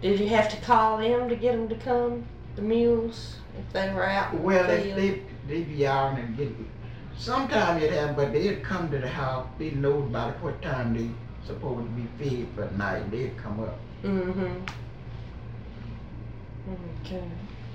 Did you have to call them to get them to come, the mules, if they were out in Well, the field? they be out and get. Sometimes it happen, but they'd come to the house. They know about what time they supposed to be fed for the night. They'd come up. Mm-hmm. Okay.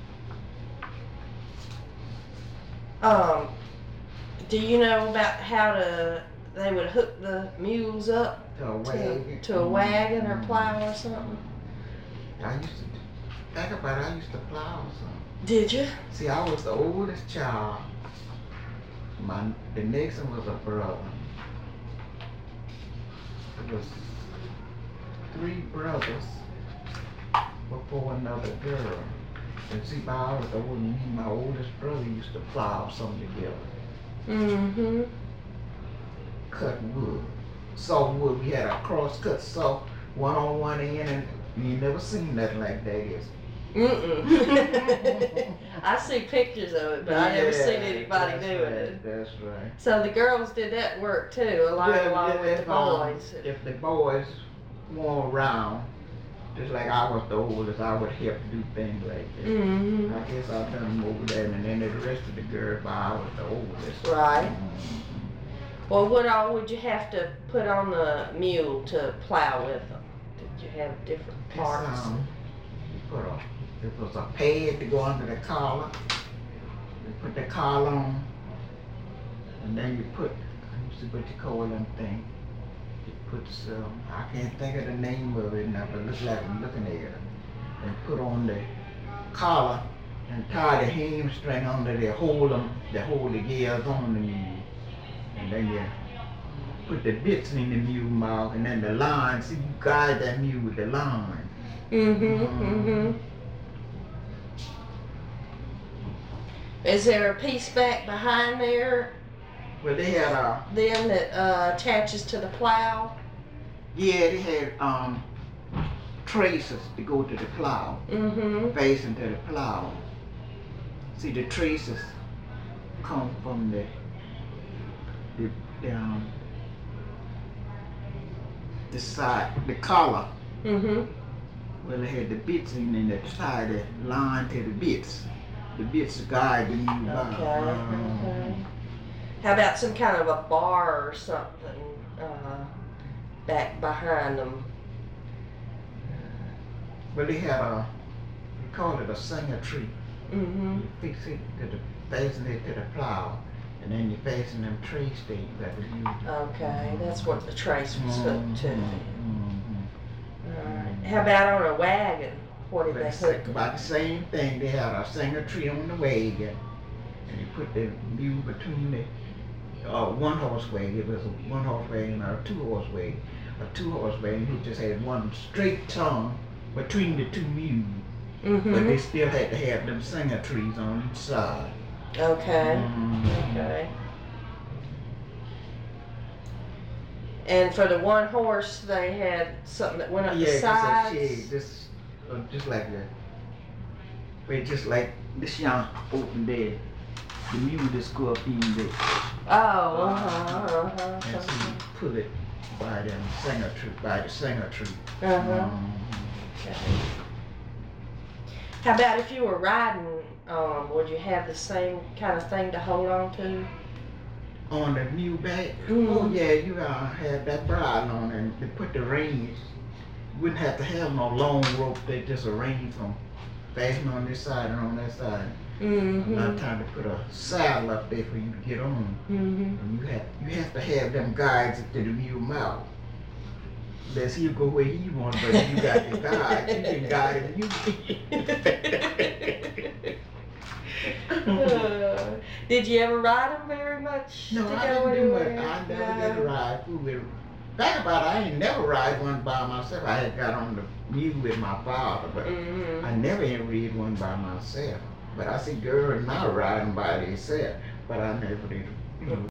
Do you know about how they would hook the mules up To a wagon. to a wagon or plow or something? I used to, think about it, I used to plow some. Did you? See, I was the oldest child. The next one was a brother. It was 3 brothers before another girl. And see, I was the oldest, me and my oldest brother used to plow some together. Mm-hmm. Cut wood. Saw wood. We had a cross-cut saw, one on one end, and you never seen nothing like that, is it? Mm-mm. I see pictures of it, but I never seen anybody doing it. That's right. So the girls did that work too, along with the boys. If the boys weren't around, just like I was the oldest, I would help do things like that. Mm-hmm. I guess I've done them over there, and then the rest of the girls, but I was the oldest. Right. Well, what all would you have to put on the mule to plow with them? Did you have different parts? It was a pad to go under the collar. You put the collar on, and then you put, I used to put the coil and thing. You put some, I can't think of the name of it now, but it looks like I'm looking at it. And put on the collar and tie the hamstring under there, hold the gears on the mule. And then you put the bits in the mule mouth, and then the line, see, you guide that mule with the line. Mm-hmm, mm-hmm. Is there a piece back behind there Well, they had then that attaches to the plow? yeah, they had traces to go to the plow, Mm-hmm. facing to the plow. See, the traces come from the side, the collar. Mm-hmm. Well, they had the bits in and they tied the line to the bits. The bits guide the mule Okay, by. okay. How about some kind of a bar or something back behind them? Well, they had we call it a singer tree. Mm-hmm. You fix it fasten it to the plow, and then you fasten them trace things that was used. Okay, that's what the trace was hooked to. Mm-hmm. Alright. How about on a wagon? What did they hook? About the same thing. They had a singer tree on the wagon, and you put the mule between the one horse wagon. It was a 1 horse wagon or a 2 horse wagon. A 2 horse wagon, he just had one straight tongue between the 2 mules. Mm-hmm. But they still had to have them singer trees on each side. Okay. Okay. And for the 1 horse, they had something that went up the sides. Just like just like this young open there. The mule just go up in there. Oh, And so you pull it by the singer tree. Okay. How about if you were riding, would you have the same kind of thing to hold on to? On the mule back? Mm-hmm. Oh yeah, you have that bridle on and they put the reins. You wouldn't have to have no long rope, they just arrange them. Fasten on this side and on that side. Mm-hmm. A lot of time to put a saddle up there for you to get on. Mm-hmm. And you have to have them guides to the mule mouth. Unless he'll go where he wants, but if you got the guide, you can guide him. Did you ever ride them very much? No, I didn't do much. I never did ride. Back about it, I ain't never ride one by myself. I had got on the mule with my father, but I never even read one by myself. But I see girls now riding by themselves, but I never did.